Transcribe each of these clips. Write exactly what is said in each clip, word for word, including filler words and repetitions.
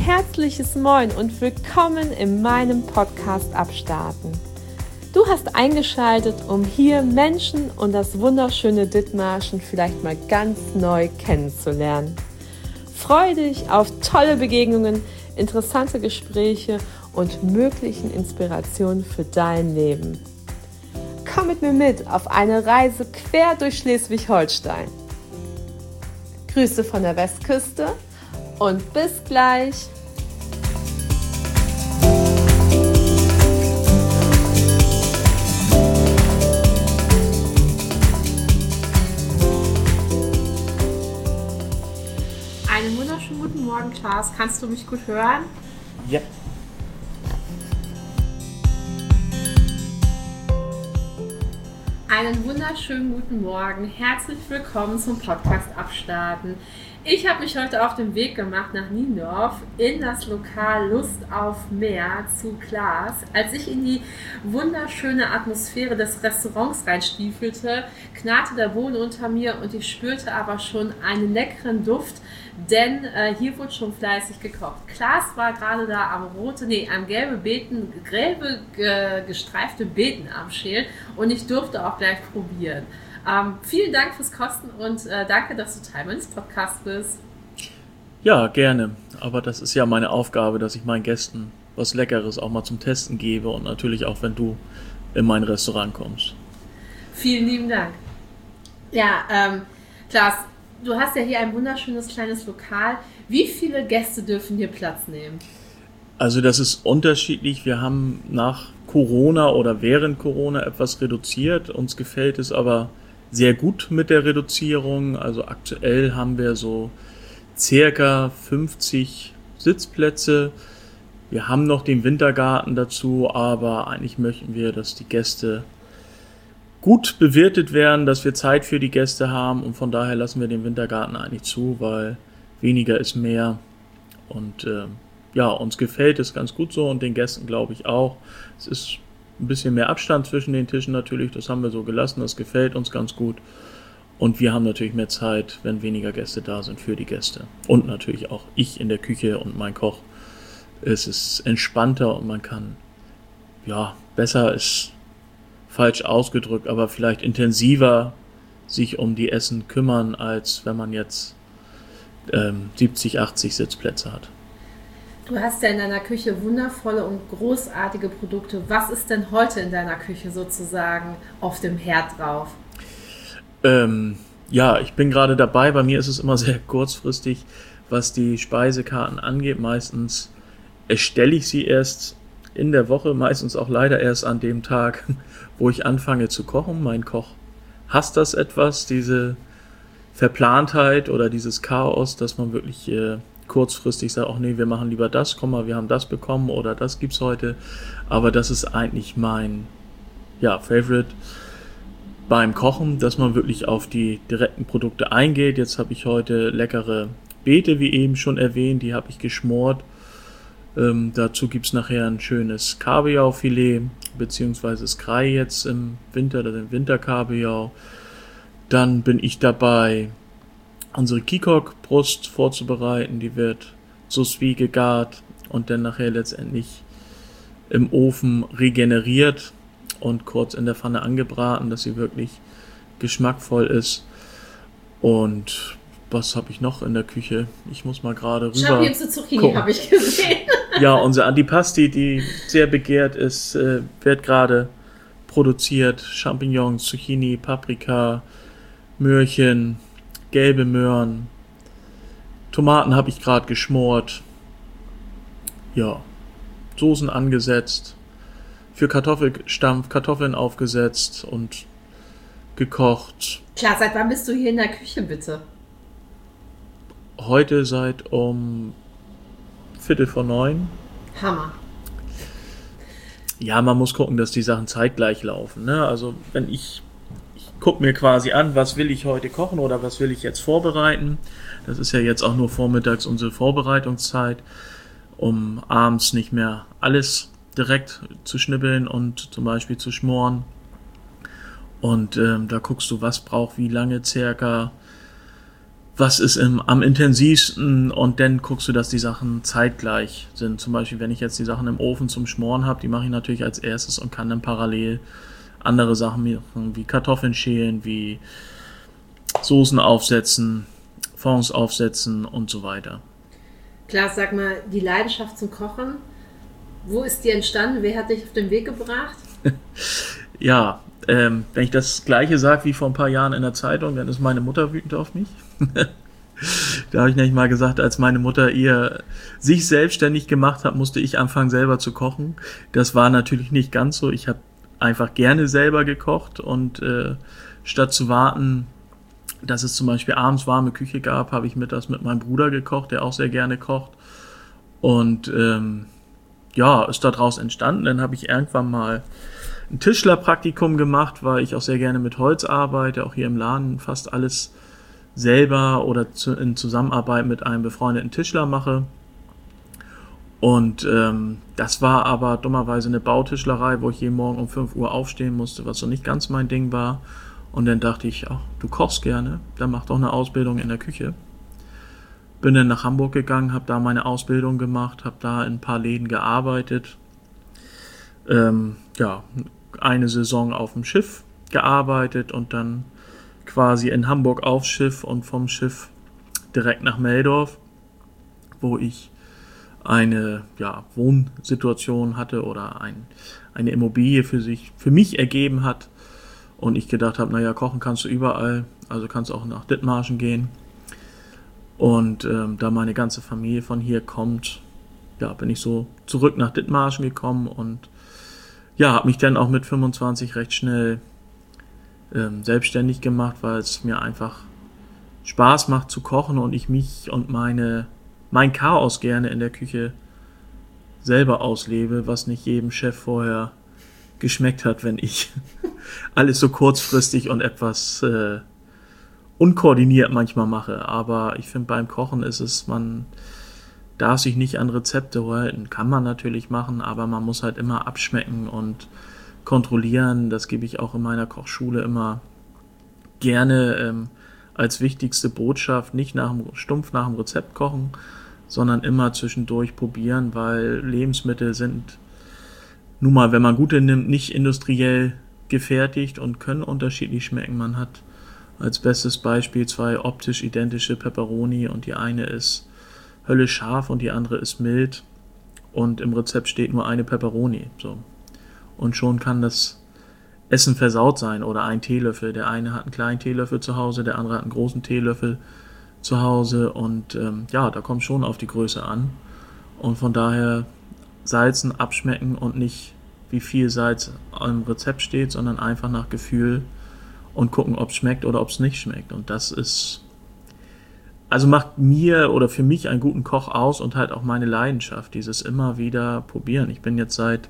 herzliches Moin und willkommen in meinem Podcast Abstarten. Du hast eingeschaltet, um hier Menschen und das wunderschöne Dithmarschen vielleicht mal ganz neu kennenzulernen. Freue dich auf tolle Begegnungen, interessante Gespräche und möglichen Inspirationen für dein Leben. Komm mit mir mit auf eine Reise quer durch Schleswig-Holstein. Grüße von der Westküste und bis gleich. Einen wunderschönen guten Morgen, Klaas. Kannst du mich gut hören? Ja. Einen wunderschönen guten Morgen. Herzlich willkommen zum Podcast Abstarten. Ich habe mich heute auf den Weg gemacht nach Niendorf in das Lokal Lust auf Meer zu Klaas. Als ich in die wunderschöne Atmosphäre des Restaurants reinstiefelte, knarrte der Boden unter mir und ich spürte aber schon einen leckeren Duft, denn äh, hier wurde schon fleißig gekocht. Klaas war gerade da am rote, nee, am gelbe Beeten, gelbe äh, gestreifte Beeten am Schälen und ich durfte auch gleich probieren. Ähm, vielen Dank fürs Kosten und äh, danke, dass du Teil meines Podcasts bist. Ja, gerne. Aber das ist ja meine Aufgabe, dass ich meinen Gästen was Leckeres auch mal zum Testen gebe und natürlich auch, wenn du in mein Restaurant kommst. Vielen lieben Dank. Ja, ähm, Klaas, du hast ja hier ein wunderschönes kleines Lokal. Wie viele Gäste dürfen hier Platz nehmen? Also das ist unterschiedlich. Wir haben nach Corona oder während Corona etwas reduziert. Uns gefällt es aber sehr gut mit der Reduzierung. Also aktuell haben wir so circa fünfzig Sitzplätze. Wir haben noch den Wintergarten dazu, aber eigentlich möchten wir, dass die Gäste gut bewirtet werden, dass wir Zeit für die Gäste haben und von daher lassen wir den Wintergarten eigentlich zu, weil weniger ist mehr und äh, ja, uns gefällt es ganz gut so und den Gästen glaube ich auch. Es ist ein bisschen mehr Abstand zwischen den Tischen natürlich, das haben wir so gelassen, das gefällt uns ganz gut. Und wir haben natürlich mehr Zeit, wenn weniger Gäste da sind, für die Gäste. Und natürlich auch ich in der Küche und mein Koch. Es ist entspannter und man kann, ja, besser ist falsch ausgedrückt, aber vielleicht intensiver sich um die Essen kümmern, als wenn man jetzt ähm, siebzig, achtzig Sitzplätze hat. Du hast ja in deiner Küche wundervolle und großartige Produkte. Was ist denn heute in deiner Küche sozusagen auf dem Herd drauf? Ähm, ja, ich bin gerade dabei. Bei mir ist es immer sehr kurzfristig, was die Speisekarten angeht. Meistens erstelle ich sie erst in der Woche, meistens auch leider erst an dem Tag, wo ich anfange zu kochen. Mein Koch hasst das etwas, diese Verplantheit oder dieses Chaos, dass man wirklich äh, kurzfristig sagt, ach nee, wir machen lieber das, komm mal, wir haben das bekommen oder das gibt's heute. Aber das ist eigentlich mein ja, Favorite beim Kochen, dass man wirklich auf die direkten Produkte eingeht. Jetzt habe ich heute leckere Beete, wie eben schon erwähnt, die habe ich geschmort. Ähm, dazu gibt's nachher ein schönes Kabeljaufilet, beziehungsweise Skrei jetzt im Winter, den Winterkabeljau. Dann bin ich dabei, unsere Kikok-Brust vorzubereiten. Die wird sous vide gegart und dann nachher letztendlich im Ofen regeneriert und kurz in der Pfanne angebraten, dass sie wirklich geschmackvoll ist. Und was habe ich noch in der Küche? Ich muss mal gerade rüber Champignons und Zucchini habe ich gesehen. Ja, unser Antipasti, die sehr begehrt ist, äh, wird gerade produziert. Champignons, Zucchini, Paprika, Möhrchen, gelbe Möhren. Tomaten habe ich gerade geschmort. Ja, Soßen angesetzt. Für Kartoffelstampf Kartoffeln aufgesetzt und gekocht. Klar, seit wann bist du hier in der Küche, bitte? Heute seit um Viertel vor neun. Hammer. Ja, man muss gucken, dass die Sachen zeitgleich laufen. Ne? Also wenn ich, ich gucke mir quasi an, was will ich heute kochen oder was will ich jetzt vorbereiten. Das ist ja jetzt auch nur vormittags unsere Vorbereitungszeit, um abends nicht mehr alles direkt zu schnibbeln und zum Beispiel zu schmoren. Und ähm, da guckst du, was braucht wie lange circa. was ist im, am intensivsten, und dann guckst du, dass die Sachen zeitgleich sind. Zum Beispiel, wenn ich jetzt die Sachen im Ofen zum Schmoren habe, die mache ich natürlich als erstes und kann dann parallel andere Sachen machen, wie Kartoffeln schälen, wie Soßen aufsetzen, Fonds aufsetzen und so weiter. Klaas, sag mal, die Leidenschaft zum Kochen, wo ist die entstanden? Wer hat dich auf den Weg gebracht? Ja, ähm, wenn ich das Gleiche sage wie vor ein paar Jahren in der Zeitung, dann ist meine Mutter wütend auf mich. Da habe ich nämlich mal gesagt, als meine Mutter ihr sich selbstständig gemacht hat, musste ich anfangen selber zu kochen. Das war natürlich nicht ganz so. Ich habe einfach gerne selber gekocht und äh, statt zu warten, dass es zum Beispiel abends warme Küche gab, habe ich mittags mit meinem Bruder gekocht, der auch sehr gerne kocht. Und ähm, ja, ist daraus entstanden. Dann habe ich irgendwann mal ein Tischlerpraktikum gemacht, weil ich auch sehr gerne mit Holz arbeite, auch hier im Laden fast alles selber oder zu, in Zusammenarbeit mit einem befreundeten Tischler mache. Und ähm, das war aber dummerweise eine Bautischlerei, wo ich jeden Morgen um fünf Uhr aufstehen musste, was so nicht ganz mein Ding war. Und dann dachte ich, ach, du kochst gerne, dann mach doch eine Ausbildung in der Küche. Bin dann nach Hamburg gegangen, habe da meine Ausbildung gemacht, habe da in ein paar Läden gearbeitet. Ähm, ja, eine Saison auf dem Schiff gearbeitet und dann quasi in Hamburg aufs Schiff und vom Schiff direkt nach Meldorf, wo ich eine ja, Wohnsituation hatte oder ein, eine Immobilie für sich, für mich ergeben hat. Und ich gedacht habe, naja, kochen kannst du überall, also kannst auch nach Dithmarschen gehen. Und ähm, da meine ganze Familie von hier kommt, ja, bin ich so zurück nach Dithmarschen gekommen und ja, habe mich dann auch mit fünfundzwanzig recht schnell ähm, selbstständig gemacht, weil es mir einfach Spaß macht zu kochen und ich mich und meine mein Chaos gerne in der Küche selber auslebe, was nicht jedem Chef vorher geschmeckt hat, wenn ich alles so kurzfristig und etwas äh, unkoordiniert manchmal mache. Aber ich finde, beim Kochen ist es, man darf sich nicht an Rezepte halten. Kann man natürlich machen, aber man muss halt immer abschmecken und kontrollieren. Das gebe ich auch in meiner Kochschule immer gerne ähm, als wichtigste Botschaft. Nicht nach dem, stumpf nach dem Rezept kochen, sondern immer zwischendurch probieren, weil Lebensmittel sind nun mal, wenn man gute nimmt, nicht industriell gefertigt und können unterschiedlich schmecken. Man hat als bestes Beispiel zwei optisch identische Pepperoni und die eine ist höllisch scharf und die andere ist mild und im Rezept steht nur eine Pepperoni. So. Und schon kann das Essen versaut sein oder ein Teelöffel. Der eine hat einen kleinen Teelöffel zu Hause, der andere hat einen großen Teelöffel zu Hause und ähm, ja, da kommt schon auf die Größe an. Und von daher salzen, abschmecken und nicht wie viel Salz im Rezept steht, sondern einfach nach Gefühl und gucken, ob es schmeckt oder ob es nicht schmeckt. Und das ist, also macht mir oder für mich einen guten Koch aus und halt auch meine Leidenschaft, dieses immer wieder probieren. Ich bin jetzt seit,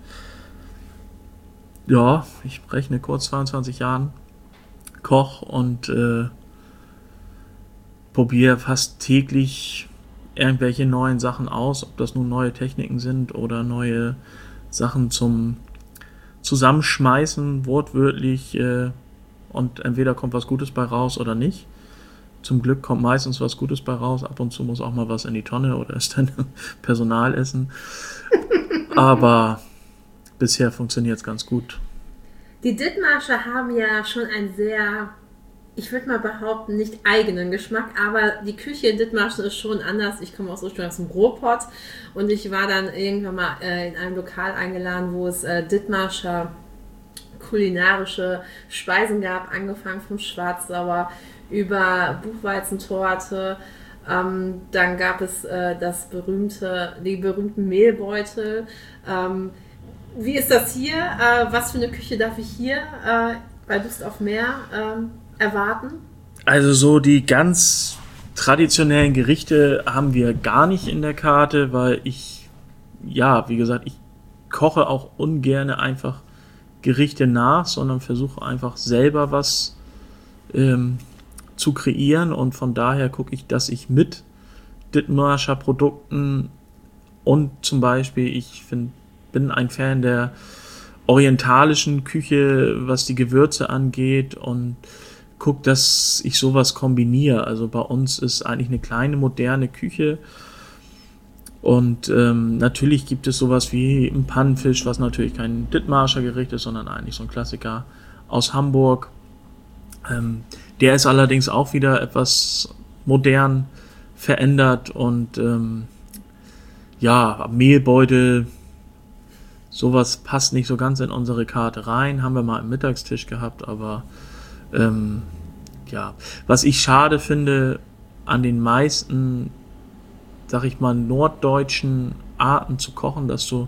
ja, ich rechne kurz zweiundzwanzig Jahren Koch und äh, probiere fast täglich irgendwelche neuen Sachen aus, ob das nun neue Techniken sind oder neue Sachen zum Zusammenschmeißen, wortwörtlich, äh, und entweder kommt was Gutes bei raus oder nicht. Zum Glück kommt meistens was Gutes bei raus, ab und zu muss auch mal was in die Tonne oder ist dann Personalessen. Aber bisher funktioniert es ganz gut. Die Dithmarscher haben ja schon ein sehr, ich würde mal behaupten, nicht eigenen Geschmack, aber die Küche in Dithmarschen ist schon anders. Ich komme auch ursprünglich aus dem Ruhrpott und ich war dann irgendwann mal äh, in einem Lokal eingeladen, wo es äh, Dithmarscher kulinarische Speisen gab, angefangen vom Schwarzsauer über Buchweizentorte. Ähm, dann gab es äh, das berühmte, die berühmten Mehlbeutel. Ähm, wie ist das hier? Äh, was für eine Küche darf ich hier äh, bei Lust auf Meer äh, erwarten? Also so die ganz traditionellen Gerichte haben wir gar nicht in der Karte, weil ich, ja, wie gesagt, ich koche auch ungern einfach Gerichte nach, sondern versuche einfach selber was ähm, zu kreieren und von daher gucke ich, dass ich mit Dithmarscher Produkten und zum Beispiel, ich find, bin ein Fan der orientalischen Küche, was die Gewürze angeht und gucke, dass ich sowas kombiniere. Also bei uns ist eigentlich eine kleine, moderne Küche. Und ähm, natürlich gibt es sowas wie ein Pannenfisch, was natürlich kein Dithmarscher Gericht ist, sondern eigentlich so ein Klassiker aus Hamburg. Ähm, der ist allerdings auch wieder etwas modern verändert und ähm, ja, Mehlbeutel, sowas passt nicht so ganz in unsere Karte rein. Haben wir mal im Mittagstisch gehabt, aber ähm, ja, was ich schade finde an den meisten, sag ich mal, norddeutschen Arten zu kochen, dass du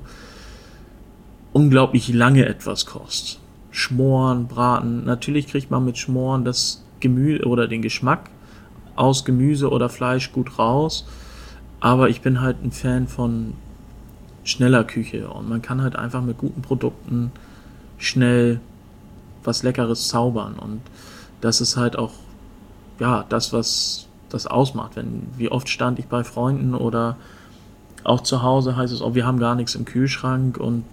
unglaublich lange etwas kochst. Schmoren, braten. Natürlich kriegt man mit Schmoren das Gemüse oder den Geschmack aus Gemüse oder Fleisch gut raus. Aber ich bin halt ein Fan von schneller Küche und man kann halt einfach mit guten Produkten schnell was Leckeres zaubern. Und das ist halt auch ja das, was das ausmacht. Wenn, wie oft stand ich bei Freunden oder auch zu Hause, heißt es, oh, wir haben gar nichts im Kühlschrank und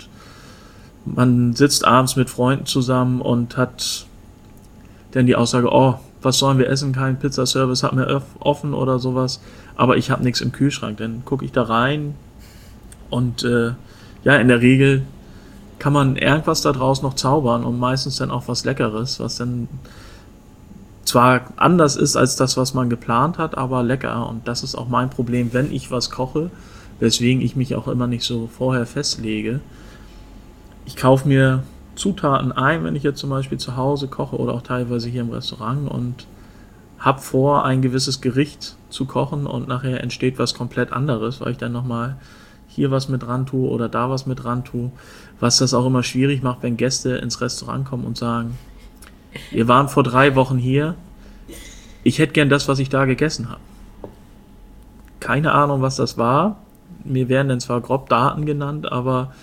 man sitzt abends mit Freunden zusammen und hat dann die Aussage, oh, was sollen wir essen? Kein Pizzaservice hat mir offen oder sowas, aber ich habe nichts im Kühlschrank. Dann gucke ich da rein und äh, ja, in der Regel kann man irgendwas da draus noch zaubern und meistens dann auch was Leckeres, was dann zwar anders ist als das, was man geplant hat, aber lecker. Und das ist auch mein Problem, wenn ich was koche, weswegen ich mich auch immer nicht so vorher festlege. Ich kaufe mir Zutaten ein, wenn ich jetzt zum Beispiel zu Hause koche oder auch teilweise hier im Restaurant und habe vor, ein gewisses Gericht zu kochen und nachher entsteht was komplett anderes, weil ich dann nochmal hier was mit ran tue oder da was mit ran tue, was das auch immer schwierig macht, wenn Gäste ins Restaurant kommen und sagen, wir waren vor drei Wochen hier, ich hätte gern das, was ich da gegessen habe. Keine Ahnung, was das war. Mir werden dann zwar grob Daten genannt, aber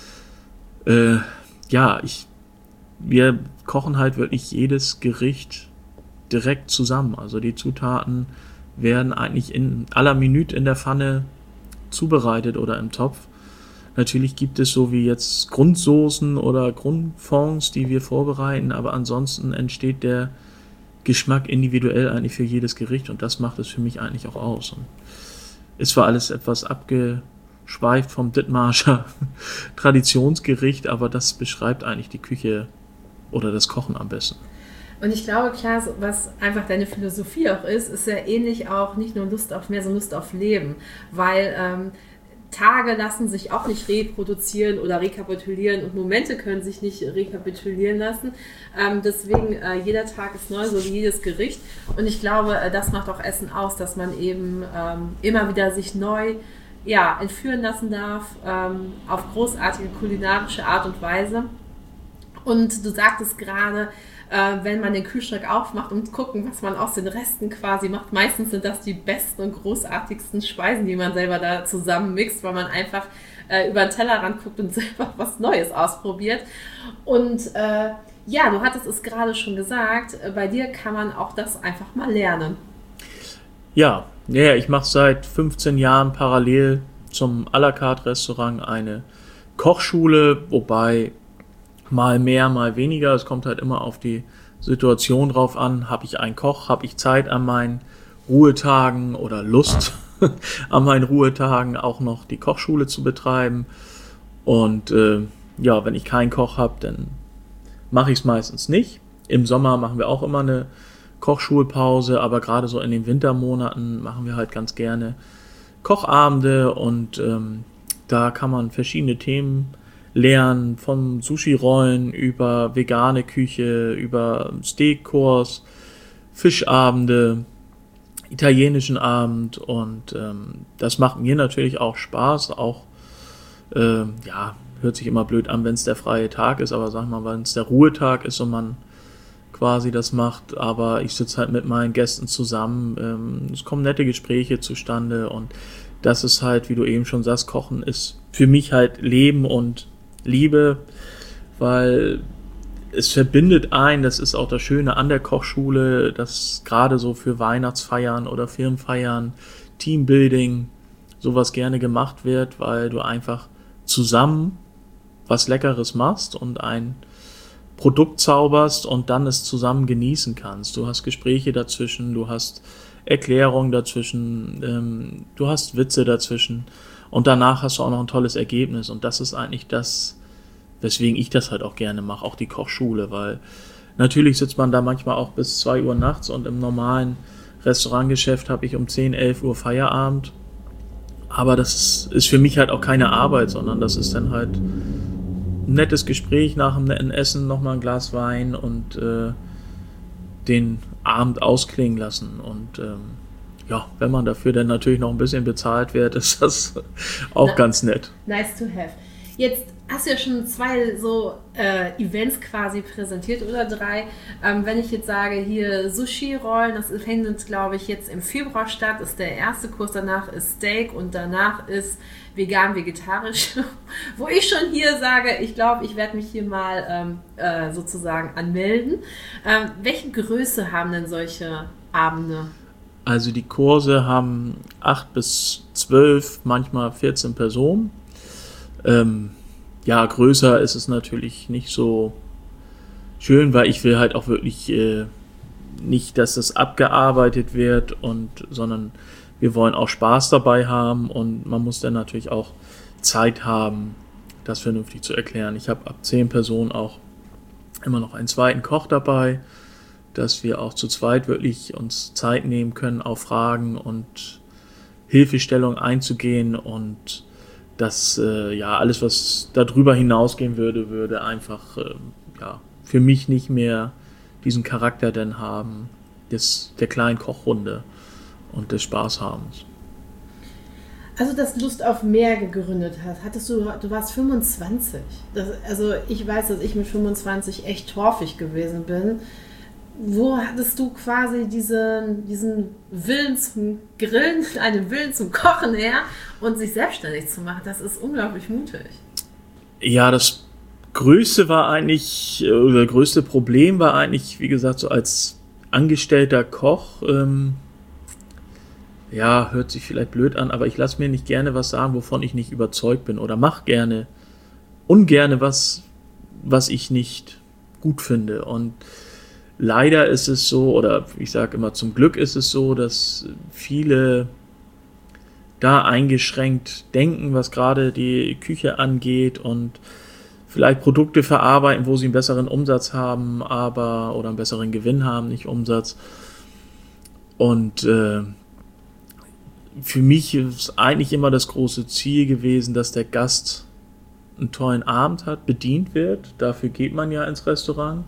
äh, ja, ich, wir kochen halt wirklich jedes Gericht direkt zusammen. Also die Zutaten werden eigentlich in aller Minute in der Pfanne zubereitet oder im Topf. Natürlich gibt es so wie jetzt Grundsoßen oder Grundfonds, die wir vorbereiten, aber ansonsten entsteht der Geschmack individuell eigentlich für jedes Gericht und das macht es für mich eigentlich auch aus. Und ist zwar alles etwas abgeschweift vom Dithmarscher Traditionsgericht, aber das beschreibt eigentlich die Küche oder das Kochen am besten. Und ich glaube, klar, was einfach deine Philosophie auch ist, ist ja ähnlich auch nicht nur Lust auf mehr, sondern Lust auf Leben. Weil ähm, Tage lassen sich auch nicht reproduzieren oder rekapitulieren und Momente können sich nicht rekapitulieren lassen. Ähm, deswegen, äh, jeder Tag ist neu, so wie jedes Gericht. Und ich glaube, äh, das macht auch Essen aus, dass man eben ähm, immer wieder sich neu ja, entführen lassen darf, ähm, auf großartige kulinarische Art und Weise. Und du sagtest gerade, äh, wenn man den Kühlschrank aufmacht und gucken, was man aus den Resten quasi macht. Meistens sind das die besten und großartigsten Speisen, die man selber da zusammenmixt, weil man einfach äh, über den Tellerrand guckt und selber was Neues ausprobiert. Und äh, ja, du hattest es gerade schon gesagt, äh, bei dir kann man auch das einfach mal lernen. Ja, ja, ich mache seit fünfzehn Jahren parallel zum à la carte Restaurant eine Kochschule, wobei mal mehr, mal weniger. Es kommt halt immer auf die Situation drauf an. Habe ich einen Koch? Habe ich Zeit an meinen Ruhetagen oder Lust an meinen Ruhetagen auch noch die Kochschule zu betreiben? Und äh, ja, wenn ich keinen Koch habe, dann mache ich es meistens nicht. Im Sommer machen wir auch immer eine Kochschulpause, aber gerade so in den Wintermonaten machen wir halt ganz gerne Kochabende und ähm, da kann man verschiedene Themen lernen, vom Sushi-Rollen über vegane Küche, über Steakkurs, Fischabende, italienischen Abend und ähm, das macht mir natürlich auch Spaß, auch äh, ja, hört sich immer blöd an, wenn es der freie Tag ist, aber sag mal, wenn es der Ruhetag ist und man quasi das macht, aber ich sitze halt mit meinen Gästen zusammen, ähm, es kommen nette Gespräche zustande und das ist halt, wie du eben schon sagst, Kochen ist für mich halt Leben und Liebe, weil es verbindet ein, das ist auch das Schöne an der Kochschule, dass gerade so für Weihnachtsfeiern oder Firmenfeiern, Teambuilding, sowas gerne gemacht wird, weil du einfach zusammen was Leckeres machst und ein Produkt zauberst und dann es zusammen genießen kannst. Du hast Gespräche dazwischen, du hast Erklärungen dazwischen, ähm, du hast Witze dazwischen und danach hast du auch noch ein tolles Ergebnis und das ist eigentlich das, weswegen ich das halt auch gerne mache, auch die Kochschule, weil natürlich sitzt man da manchmal auch bis zwei Uhr nachts und im normalen Restaurantgeschäft habe ich um zehn, elf Uhr Feierabend, aber das ist für mich halt auch keine Arbeit, sondern das ist dann halt ein nettes Gespräch nach einem netten Essen, nochmal ein Glas Wein und äh, den Abend ausklingen lassen. Und ähm, ja, wenn man dafür dann natürlich noch ein bisschen bezahlt wird, ist das auch Na, ganz nett. Nice to have. Jetzt hast du ja schon zwei so äh, Events quasi präsentiert oder drei. Ähm, wenn ich jetzt sage, hier Sushi-Rollen, das findet, glaube ich, jetzt im Februar statt, ist der erste Kurs, danach ist Steak und danach ist vegan-vegetarisch, wo ich schon hier sage, ich glaube, ich werde mich hier mal ähm, äh, sozusagen anmelden. Ähm, welche Größe haben denn solche Abende? Also die Kurse haben acht bis zwölf, manchmal vierzehn Personen. Ähm, ja, größer ist es natürlich nicht so schön, weil ich will halt auch wirklich äh, nicht, dass das abgearbeitet wird, und sondern wir wollen auch Spaß dabei haben und man muss dann natürlich auch Zeit haben, das vernünftig zu erklären. Ich habe ab zehn Personen auch immer noch einen zweiten Koch dabei, dass wir auch zu zweit wirklich uns Zeit nehmen können, auf Fragen und Hilfestellung einzugehen, und das, äh, ja, alles, was darüber hinausgehen würde, würde einfach, äh, ja, für mich nicht mehr diesen Charakter denn haben, des, der kleinen Kochrunde und des Spaßhabens. Also, dass Lust auf mehr gegründet hast, hattest du, du warst fünfundzwanzig. Das, also, ich weiß, dass ich mit fünfundzwanzig echt torfig gewesen bin. Wo hattest du quasi diesen, diesen Willen zum Grillen, einen Willen zum Kochen her und sich selbstständig zu machen? Das ist unglaublich mutig. Ja, das Größte war eigentlich, oder das größte Problem war eigentlich, wie gesagt, so als angestellter Koch, ähm, ja, hört sich vielleicht blöd an, aber ich lasse mir nicht gerne was sagen, wovon ich nicht überzeugt bin, oder mache gerne, ungerne was, was ich nicht gut finde. Und leider ist es so, oder ich sage immer, zum Glück ist es so, dass viele da eingeschränkt denken, was gerade die Küche angeht, und vielleicht Produkte verarbeiten, wo sie einen besseren Umsatz haben, aber oder einen besseren Gewinn haben, nicht Umsatz. Und äh, für mich ist eigentlich immer das große Ziel gewesen, dass der Gast einen tollen Abend hat, bedient wird. Dafür geht man ja ins Restaurant.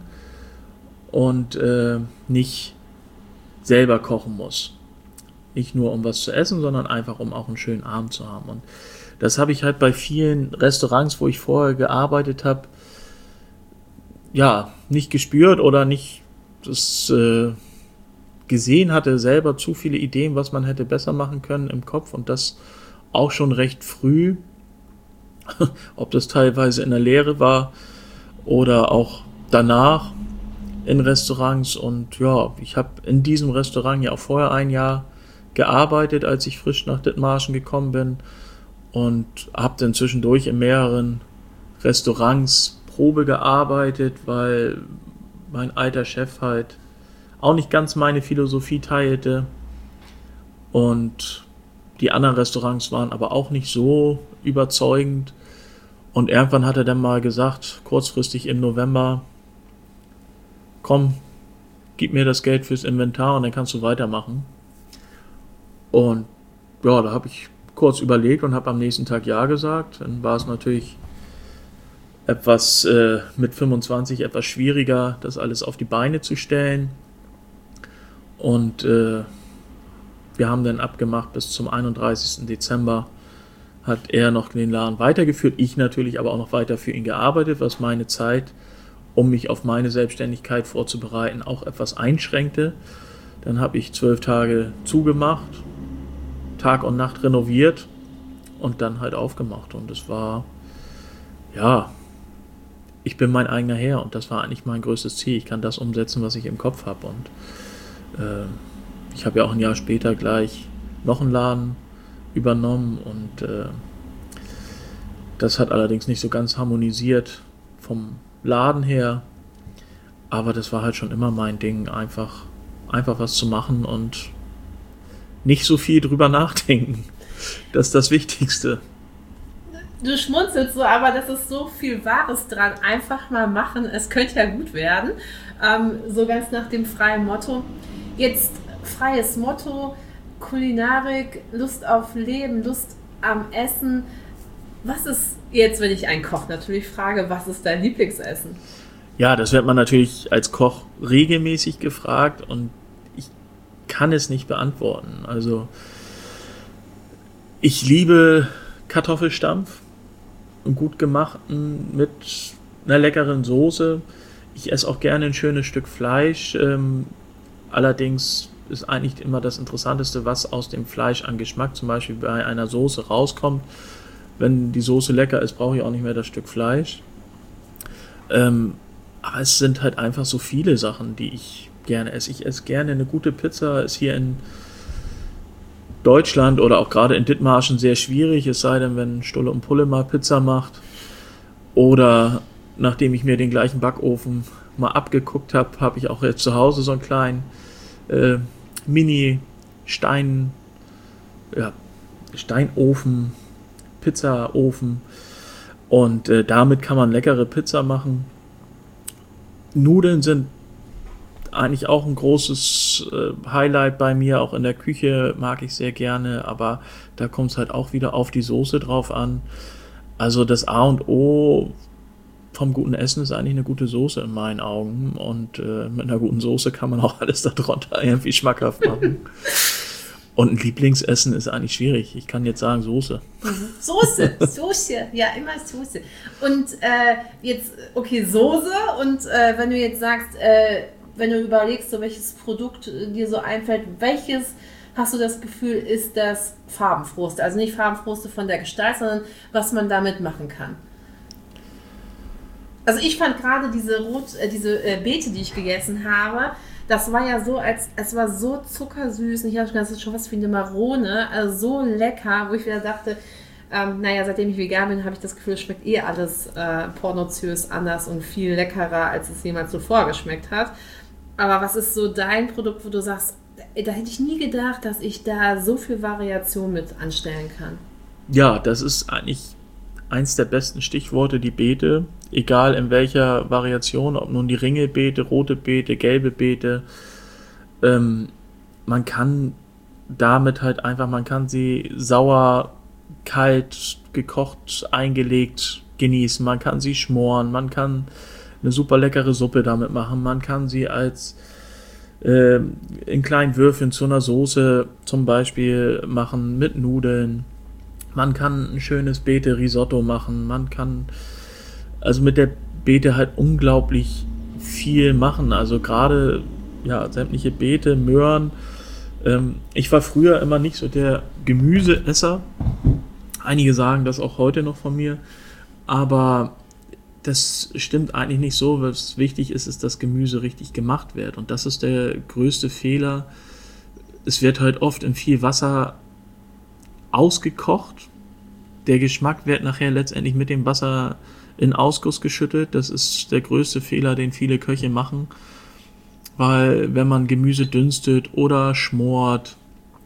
Und äh, nicht selber kochen muss. Nicht nur um was zu essen, sondern einfach um auch einen schönen Abend zu haben. Und das habe ich halt bei vielen Restaurants, wo ich vorher gearbeitet habe, ja, nicht gespürt oder nicht das äh, gesehen hatte, selber zu viele Ideen, was man hätte besser machen können im Kopf, und das auch schon recht früh, ob das teilweise in der Lehre war oder auch danach in Restaurants. Und ja, ich habe in diesem Restaurant ja auch vorher ein Jahr gearbeitet, als ich frisch nach Dithmarschen gekommen bin, und habe dann zwischendurch in mehreren Restaurants Probe gearbeitet, weil mein alter Chef halt auch nicht ganz meine Philosophie teilte, und die anderen Restaurants waren aber auch nicht so überzeugend, und irgendwann hat er dann mal gesagt, kurzfristig im November: Komm, gib mir das Geld fürs Inventar und dann kannst du weitermachen. Und ja, da habe ich kurz überlegt und habe am nächsten Tag Ja gesagt. Dann war es natürlich etwas äh, mit fünfundzwanzig etwas schwieriger, das alles auf die Beine zu stellen. Und äh, wir haben dann abgemacht, bis zum einunddreißigsten Dezember hat er noch den Laden weitergeführt. Ich natürlich aber auch noch weiter für ihn gearbeitet, was meine Zeit, um mich auf meine Selbstständigkeit vorzubereiten, auch etwas einschränkte. Dann habe ich zwölf Tage zugemacht, Tag und Nacht renoviert und dann halt aufgemacht. Und es war, ja, ich bin mein eigener Herr, und das war eigentlich mein größtes Ziel. Ich kann das umsetzen, was ich im Kopf habe. Und äh, ich habe ja auch ein Jahr später gleich noch einen Laden übernommen, und äh, das hat allerdings nicht so ganz harmonisiert vom Laden her, Aber das war halt schon immer mein Ding, einfach, einfach was zu machen und nicht so viel drüber nachdenken. Das ist das Wichtigste. Du schmunzelst so, aber das ist so viel Wahres dran. Einfach mal machen, es könnte ja gut werden. Ähm, so ganz nach dem freien Motto. Jetzt freies Motto, Kulinarik, Lust auf Leben, Lust am Essen. Was ist jetzt, wenn ich einen Koch natürlich frage, was ist dein Lieblingsessen? Ja, das wird man natürlich als Koch regelmäßig gefragt und ich kann es nicht beantworten. Also ich liebe Kartoffelstampf, einen gut gemachten mit einer leckeren Soße. Ich esse auch gerne ein schönes Stück Fleisch. Ähm, allerdings ist eigentlich immer das Interessanteste, was aus dem Fleisch an Geschmack zum Beispiel bei einer Soße rauskommt. Wenn die Soße lecker ist, brauche ich auch nicht mehr das Stück Fleisch. Ähm, aber es sind halt einfach so viele Sachen, die ich gerne esse. Ich esse gerne eine gute Pizza, ist hier in Deutschland oder auch gerade in Dithmarschen sehr schwierig, es sei denn, wenn Stulle und Pulle mal Pizza macht. Oder nachdem ich mir den gleichen Backofen mal abgeguckt habe, habe ich auch jetzt zu Hause so einen kleinen äh, Mini-Stein, ja, Steinofen, Pizzaofen. Und äh, damit kann man leckere Pizza machen. Nudeln sind eigentlich auch ein großes äh, Highlight bei mir, auch in der Küche mag ich sehr gerne, aber da kommt es halt auch wieder auf die Soße drauf an. Also das A und O vom guten Essen ist eigentlich eine gute Soße in meinen Augen und äh, mit einer guten Soße kann man auch alles darunter irgendwie schmackhaft machen. Und ein Lieblingsessen ist eigentlich schwierig. Ich kann jetzt sagen Soße. Soße, Soße, ja, immer Soße. Und äh, jetzt, okay, Soße und äh, wenn du jetzt sagst, äh, wenn du überlegst, so welches Produkt dir so einfällt, welches hast du das Gefühl, ist das farbenfrohste? Also nicht farbenfrohste von der Gestalt, sondern was man damit machen kann. Also ich fand gerade diese Rot, äh, diese äh, Beete, die ich gegessen habe, das war ja so, als es war so zuckersüß. Und ich habe das ist schon was wie eine Marone, also so lecker, wo ich wieder dachte, ähm, naja, seitdem ich vegan bin, habe ich das Gefühl, es schmeckt eh alles äh, pornoziös anders und viel leckerer, als es jemals zuvor geschmeckt hat. Aber was ist so dein Produkt, wo du sagst, da hätte ich nie gedacht, dass ich da so viel Variation mit anstellen kann? Ja, das ist eigentlich eins der besten Stichworte, die Beete, egal in welcher Variation, ob nun die Ringelbeete, rote Beete, gelbe Beete, ähm, man kann damit halt einfach, man kann sie sauer, kalt, gekocht, eingelegt genießen, man kann sie schmoren, man kann eine super leckere Suppe damit machen, man kann sie als äh, in kleinen Würfeln zu einer Soße zum Beispiel machen mit Nudeln. Man kann ein schönes Beete-Risotto machen. Man kann also mit der Beete halt unglaublich viel machen. Also gerade ja, sämtliche Beete, Möhren. Ähm, ich war früher immer nicht so der Gemüseesser. Einige sagen das auch heute noch von mir. Aber das stimmt eigentlich nicht so. Was wichtig ist, ist, dass Gemüse richtig gemacht wird. Und das ist der größte Fehler. Es wird halt oft in viel Wasser ausgekocht. Der Geschmack wird nachher letztendlich mit dem Wasser in Ausguss geschüttet. Das ist der größte Fehler, den viele Köche machen. Weil wenn man Gemüse dünstet oder schmort,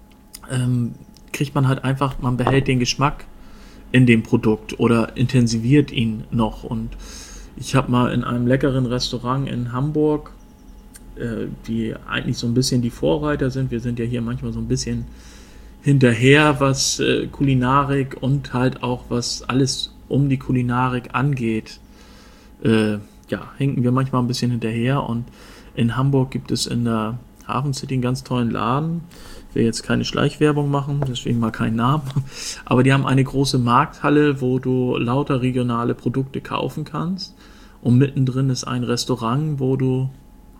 ähm, kriegt man halt einfach, man behält den Geschmack in dem Produkt oder intensiviert ihn noch. Und ich habe mal in einem leckeren Restaurant in Hamburg, äh, die eigentlich so ein bisschen die Vorreiter sind, wir sind ja hier manchmal so ein bisschen hinterher, was äh, Kulinarik und halt auch was alles um die Kulinarik angeht, äh, ja, hinken wir manchmal ein bisschen hinterher. Und in Hamburg gibt es in der Hafen City einen ganz tollen Laden. Ich will jetzt keine Schleichwerbung machen, deswegen mal keinen Namen. Aber die haben eine große Markthalle, wo du lauter regionale Produkte kaufen kannst. Und mittendrin ist ein Restaurant, wo du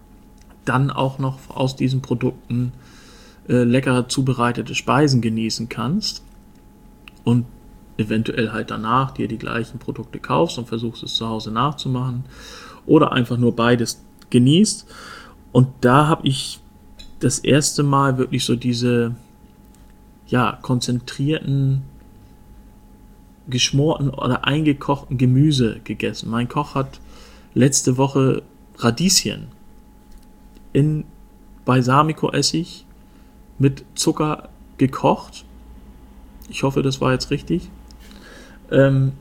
dann auch noch aus diesen Produkten äh, lecker zubereitete Speisen genießen kannst. Und eventuell halt danach dir die gleichen Produkte kaufst und versuchst es zu Hause nachzumachen. Oder einfach nur beides genießt. Und da habe ich das erste Mal wirklich so diese ja, konzentrierten, geschmorten oder eingekochten Gemüse gegessen. Mein Koch hat letzte Woche Radieschen in Balsamico-Essig mit Zucker gekocht. Ich hoffe, das war jetzt richtig. Ähm,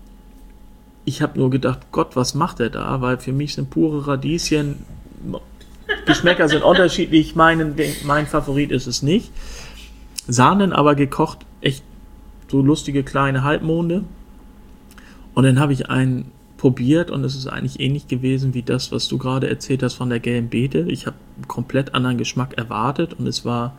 ich habe nur gedacht, Gott, was macht er da? Weil für mich sind pure Radieschen, Geschmäcker sind unterschiedlich, mein, mein Favorit ist es nicht. Sahnen aber gekocht, echt so lustige kleine Halbmonde. Und dann habe ich einen probiert und es ist eigentlich ähnlich gewesen wie das, was du gerade erzählt hast von der gelben Beete. Ich habe einen komplett anderen Geschmack erwartet und es war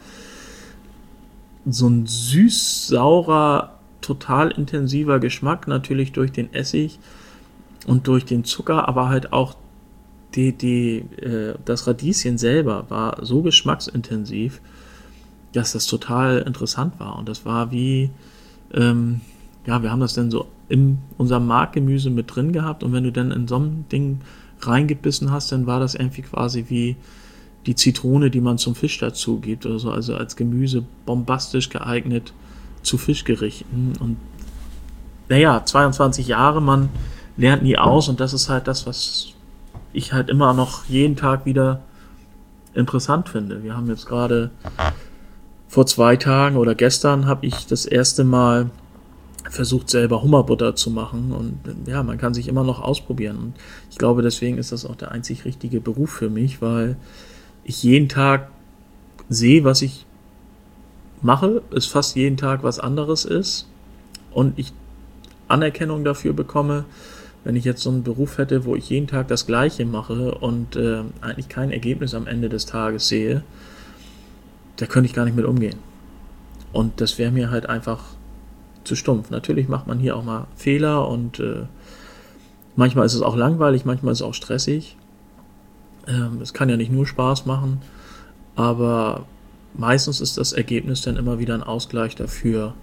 so ein süß-saurer, total intensiver Geschmack, natürlich durch den Essig und durch den Zucker, aber halt auch die, die, äh, das Radieschen selber war so geschmacksintensiv, dass das total interessant war. Und das war wie, ähm, ja, wir haben das dann so in unserem Markgemüse mit drin gehabt und wenn du dann in so ein Ding reingebissen hast, dann war das irgendwie quasi wie die Zitrone, die man zum Fisch dazu gibt oder so, also als Gemüse bombastisch geeignet zu Fischgerichten. Und naja, zweiundzwanzig Jahre, man lernt nie aus und das ist halt das, was ich halt immer noch jeden Tag wieder interessant finde. Wir haben jetzt gerade vor zwei Tagen oder gestern habe ich das erste Mal versucht, selber Hummerbutter zu machen und ja, man kann sich immer noch ausprobieren und ich glaube, deswegen ist das auch der einzig richtige Beruf für mich, weil ich jeden Tag sehe, was ich mache, es fast jeden Tag was anderes ist und ich Anerkennung dafür bekomme, wenn ich jetzt so einen Beruf hätte, wo ich jeden Tag das Gleiche mache und äh, eigentlich kein Ergebnis am Ende des Tages sehe, da könnte ich gar nicht mit umgehen. Und das wäre mir halt einfach zu stumpf. Natürlich macht man hier auch mal Fehler und äh, manchmal ist es auch langweilig, manchmal ist es auch stressig. Ähm, es kann ja nicht nur Spaß machen, aber meistens ist das Ergebnis dann immer wieder ein Ausgleich dafür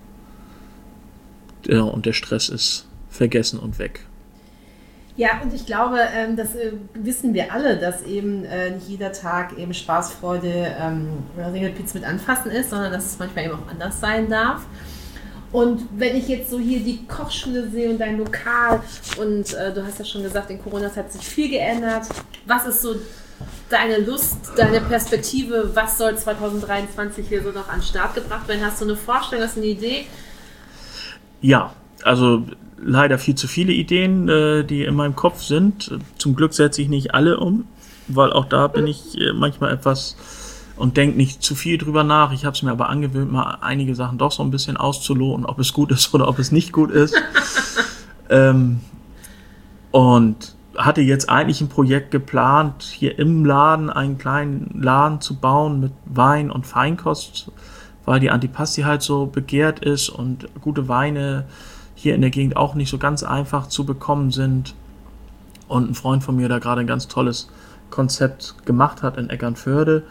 ja, und der Stress ist vergessen und weg. Ja, und ich glaube, ähm, das äh, wissen wir alle, dass eben äh, nicht jeder Tag eben Spaß, Freude ähm, oder Ringelpiez mit anfassen ist, sondern dass es manchmal eben auch anders sein darf. Und wenn ich jetzt so hier die Kochschule sehe und dein Lokal und äh, du hast ja schon gesagt, in Corona hat sich viel geändert. Was ist so deine Lust, deine Perspektive? Was soll zwanzig dreiundzwanzig hier so noch an den Start gebracht werden? Hast du eine Vorstellung, hast du eine Idee? Ja, also leider viel zu viele Ideen, äh, die in meinem Kopf sind. Zum Glück setze ich nicht alle um, weil auch da bin ich äh, manchmal etwas und denke nicht zu viel drüber nach. Ich habe es mir aber angewöhnt, mal einige Sachen doch so ein bisschen auszuloten, ob es gut ist oder ob es nicht gut ist. ähm, und hatte jetzt eigentlich ein Projekt geplant, hier im Laden einen kleinen Laden zu bauen mit Wein und Feinkost, weil die Antipasti halt so begehrt ist und gute Weine hier in der Gegend auch nicht so ganz einfach zu bekommen sind. Und ein Freund von mir da gerade ein ganz tolles Konzept gemacht hat in Eckernförde.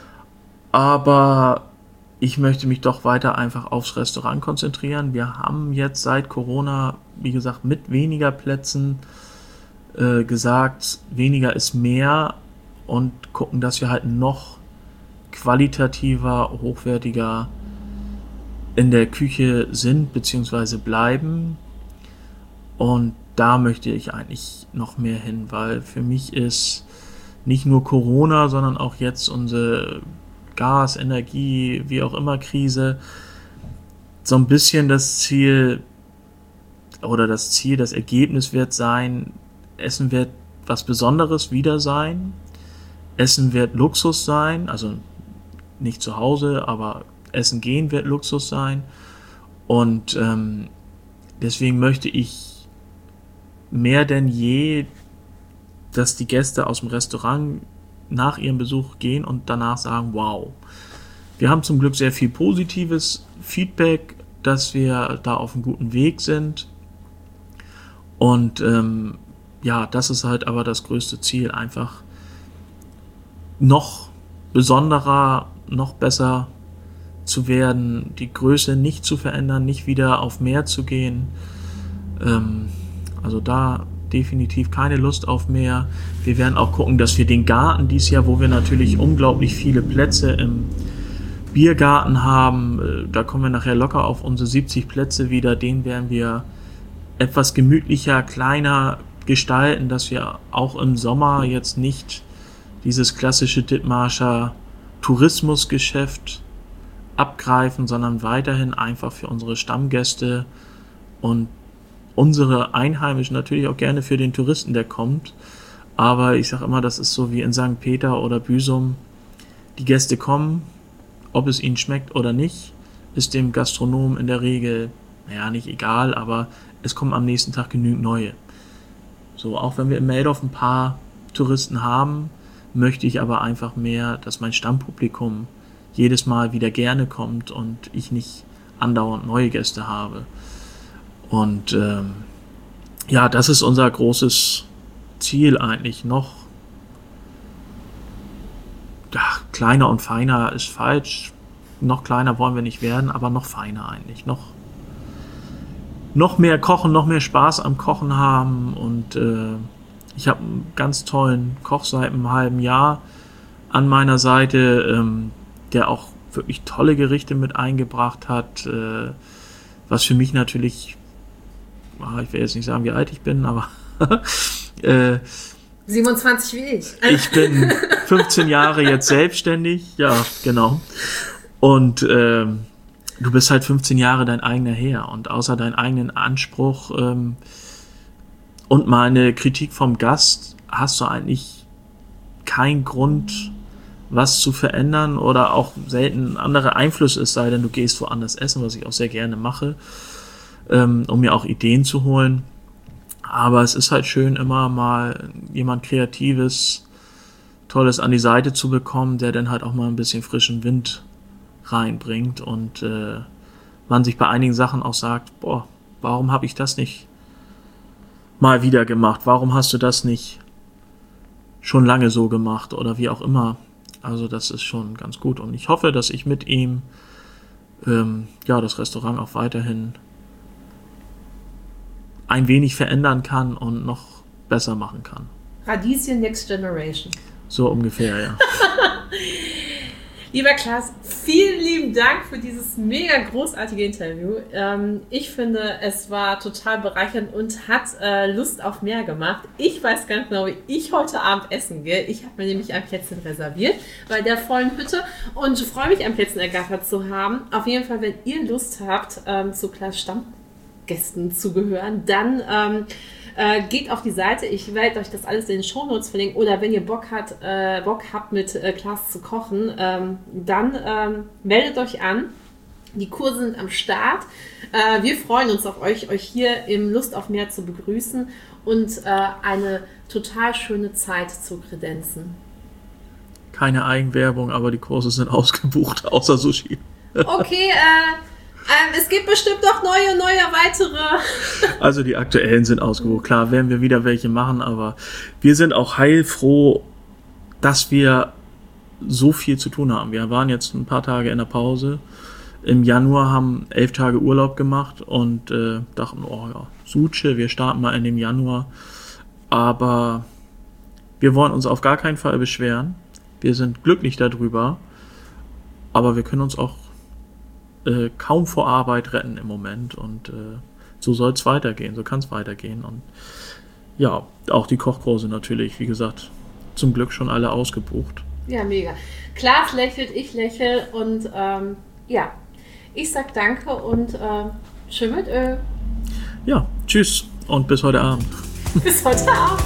Aber ich möchte mich doch weiter einfach aufs Restaurant konzentrieren. Wir haben jetzt seit Corona, wie gesagt, mit weniger Plätzen äh, gesagt, weniger ist mehr und gucken, dass wir halt noch qualitativer, hochwertiger in der Küche sind bzw. bleiben. Und da möchte ich eigentlich noch mehr hin, weil für mich ist nicht nur Corona, sondern auch jetzt unsere Gas, Energie, wie auch immer Krise, so ein bisschen das Ziel oder das Ziel, das Ergebnis wird sein, Essen wird was Besonderes wieder sein, Essen wird Luxus sein, also nicht zu Hause, aber Essen gehen wird Luxus sein und ähm, deswegen möchte ich mehr denn je, dass die Gäste aus dem Restaurant nach ihrem Besuch gehen und danach sagen, wow. Wir haben zum Glück sehr viel positives Feedback, dass wir da auf einem guten Weg sind. Und ähm, ja, das ist halt aber das größte Ziel, einfach noch besonderer, noch besser zu werden, die Größe nicht zu verändern, nicht wieder auf mehr zu gehen. Ähm, also da definitiv keine Lust auf mehr. Wir werden auch gucken, dass wir den Garten dieses Jahr, wo wir natürlich unglaublich viele Plätze im Biergarten haben, da kommen wir nachher locker auf unsere siebzig Plätze wieder, den werden wir etwas gemütlicher, kleiner gestalten, dass wir auch im Sommer jetzt nicht dieses klassische Dithmarscher Tourismusgeschäft abgreifen, sondern weiterhin einfach für unsere Stammgäste und unsere Einheimischen, natürlich auch gerne für den Touristen, der kommt. Aber ich sage immer, das ist so wie in Sankt Peter oder Büsum. Die Gäste kommen, ob es ihnen schmeckt oder nicht, ist dem Gastronomen in der Regel, naja, nicht egal, aber es kommen am nächsten Tag genügend neue. So, auch wenn wir in Meldorf ein paar Touristen haben, möchte ich aber einfach mehr, dass mein Stammpublikum jedes Mal wieder gerne kommt und ich nicht andauernd neue Gäste habe. Und ähm, ja, das ist unser großes Ziel eigentlich. Noch ja, kleiner und feiner ist falsch. Noch kleiner wollen wir nicht werden, aber noch feiner eigentlich. Noch, noch mehr kochen, noch mehr Spaß am Kochen haben. Und äh, ich habe einen ganz tollen Koch seit einem halben Jahr an meiner Seite, ähm, der auch wirklich tolle Gerichte mit eingebracht hat, äh, was für mich natürlich, ich will jetzt nicht sagen, wie alt ich bin, aber äh, siebenundzwanzig wie ich. Ich bin fünfzehn Jahre jetzt selbstständig, ja, genau. Und äh, du bist halt fünfzehn Jahre dein eigener Herr und außer deinen eigenen Anspruch ähm, und mal eine Kritik vom Gast hast du eigentlich keinen Grund, was zu verändern oder auch selten andere Einflüsse, es sei denn, du gehst woanders essen, was ich auch sehr gerne mache, ähm, um mir auch Ideen zu holen. Aber es ist halt schön, immer mal jemand Kreatives, Tolles an die Seite zu bekommen, der dann halt auch mal ein bisschen frischen Wind reinbringt und äh, man sich bei einigen Sachen auch sagt, boah, warum habe ich das nicht mal wieder gemacht? Warum hast du das nicht schon lange so gemacht oder wie auch immer? Also das ist schon ganz gut und ich hoffe, dass ich mit ihm ähm, ja das Restaurant auch weiterhin ein wenig verändern kann und noch besser machen kann. Radieschen Next Generation. So ungefähr, ja. Lieber Klaas, vielen lieben Dank für dieses mega großartige Interview. Ähm, ich finde, es war total bereichernd und hat äh, Lust auf mehr gemacht. Ich weiß ganz genau, wie ich heute Abend essen gehe. Ich habe mir nämlich ein Plätzchen reserviert bei der vollen Hütte und freue mich, ein Plätzchen ergattert zu haben. Auf jeden Fall, wenn ihr Lust habt, ähm, zu Klaas Stammgästen zu gehören, dann ähm, äh, geht auf die Seite. Ich werde euch das alles in den Shownotes verlinken. Oder wenn ihr Bock, hat, äh, Bock habt, mit äh, Klaas zu kochen, ähm, dann ähm, meldet euch an. Die Kurse sind am Start. Äh, wir freuen uns auf euch, euch hier im Lust auf mehr zu begrüßen und äh, eine total schöne Zeit zu kredenzen. Keine Eigenwerbung, aber die Kurse sind ausgebucht, außer Sushi. Okay, äh, Ähm, es gibt bestimmt noch neue, neue, weitere. Also die aktuellen sind ausgebucht. Klar, werden wir wieder welche machen, aber wir sind auch heilfroh, dass wir so viel zu tun haben. Wir waren jetzt ein paar Tage in der Pause. Im Januar haben elf Tage Urlaub gemacht und äh, dachten, oh ja, Suche, wir starten mal in den Januar. Aber wir wollen uns auf gar keinen Fall beschweren. Wir sind glücklich darüber, aber wir können uns auch Äh, kaum vor Arbeit retten im Moment und äh, so soll es weitergehen, so kann es weitergehen und ja, auch die Kochkurse natürlich, wie gesagt, zum Glück schon alle ausgebucht. Ja, mega. Klaas lächelt, ich lächle und ähm, ja, ich sag danke und äh, schön mit Öl. Ja, tschüss und bis heute Abend. Bis heute Abend.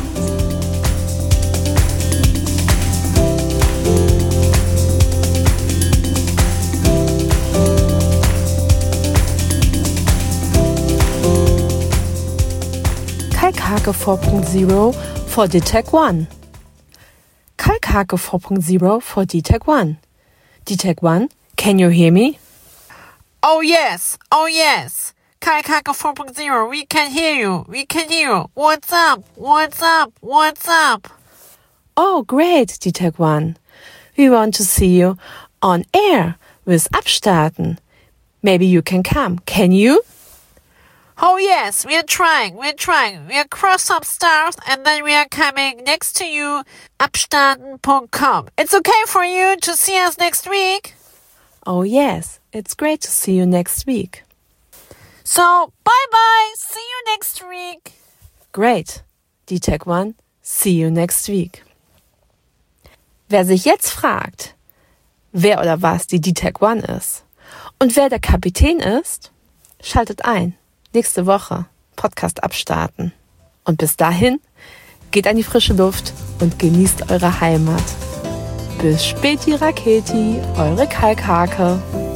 Kalkhake four point oh for D TEC one. Kalkhake four point oh for D TEC one. D TEC one, can you hear me? Oh yes, oh yes. Kalkhake four point oh, we can hear you, we can hear you. What's up, what's up, what's up? Oh great, D TEC one. We want to see you on air with Abstarten. Maybe you can come, can you? Oh yes, we're trying, we're trying. We'll cross some stars and then we are coming next to you, abstarten dot com. It's okay for you to see us next week? Oh yes, it's great to see you next week. So, bye bye, see you next week. Great. D Tech One, see you next week. Wer sich jetzt fragt, wer oder was die D Tech One ist und wer der Kapitän ist, schaltet ein. Nächste Woche Podcast abstarten. Und bis dahin, geht an die frische Luft und genießt eure Heimat. Bis späti Raketi, eure Kalkhake.